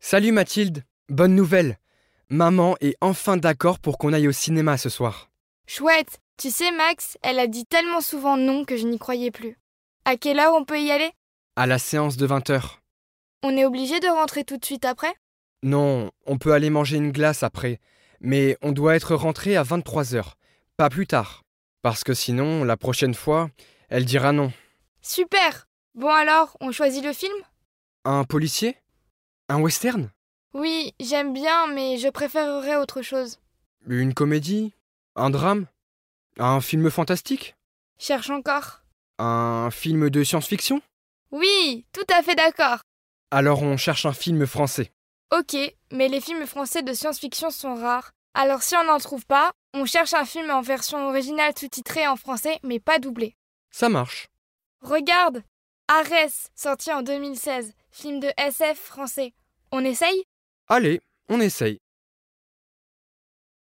Salut Mathilde, bonne nouvelle. Maman est enfin d'accord pour qu'on aille au cinéma ce soir. Chouette, tu sais Max, elle a dit tellement souvent non que je n'y croyais plus. À quelle heure on peut y aller? À la séance de 20h. On est obligé de rentrer tout de suite après? Non, on peut aller manger une glace après, mais on doit être rentré à 23h, pas plus tard. Parce que sinon, la prochaine fois, elle dira non. Super! Bon alors, on choisit le film? Un policier? Un western? Oui, j'aime bien, mais je préférerais autre chose. Une comédie? Un drame? Un film fantastique? Cherche encore. Un film de science-fiction? Oui, tout à fait d'accord. Alors on cherche un film français. Ok, mais les films français de science-fiction sont rares. Alors si on n'en trouve pas, on cherche un film en version originale sous-titrée en français, mais pas doublé. Ça marche. Regarde! Arès, sorti en 2016, film de SF français. On essaye? Allez, on essaye.